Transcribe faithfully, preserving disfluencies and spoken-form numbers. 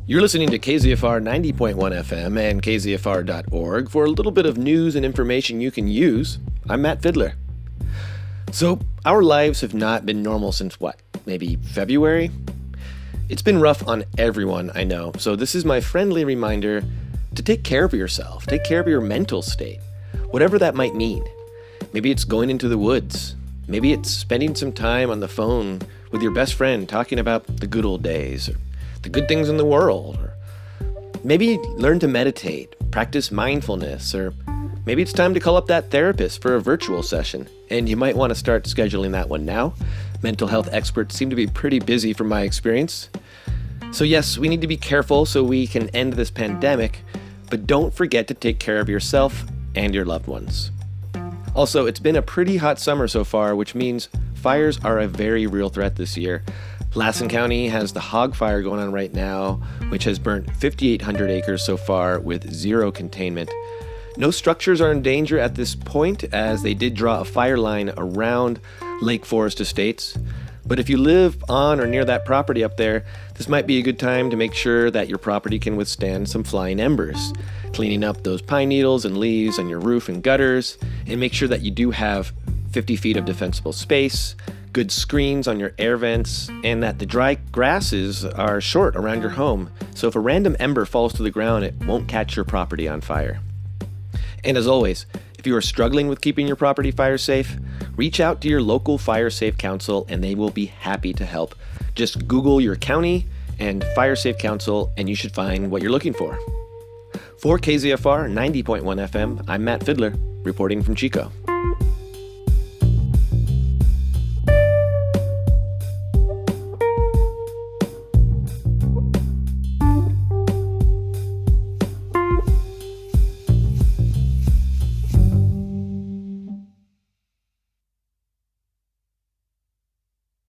You're listening to K Z F R ninety point one F M and K Z F R dot org for a little bit of news and information you can use. I'm Matt Fidler. So, our lives have not been normal since what? Maybe February? It's been rough on everyone, I know, so this is my friendly reminder to take care of yourself, take care of your mental state, whatever that might mean. Maybe it's going into the woods. Maybe it's spending some time on the phone with your best friend talking about the good old days, or the good things in the world, or maybe learn to meditate, practice mindfulness, or maybe it's time to call up that therapist for a virtual session, and you might want to start scheduling that one now. Mental health experts seem to be pretty busy from my experience. So yes, we need to be careful so we can end this pandemic, but don't forget to take care of yourself and your loved ones. Also, it's been a pretty hot summer so far, which means fires are a very real threat this year. Lassen County has the hog fire going on right now, which has burnt fifty-eight hundred acres so far with zero containment. No structures are in danger at this point, as they did draw a fire line around Lake Forest Estates. But if you live on or near that property up there, this might be a good time to make sure that your property can withstand some flying embers. Cleaning up those pine needles and leaves on your roof and gutters, and make sure that you do have fifty feet of defensible space, good screens on your air vents, and that the dry grasses are short around your home, so if a random ember falls to the ground, it won't catch your property on fire. And as always, if you are struggling with keeping your property fire safe, reach out to your local Fire Safe Council and they will be happy to help. Just Google your county and Fire Safe Council and you should find what you're looking for. For K Z F R ninety point one F M, I'm Matt Fidler, reporting from Chico.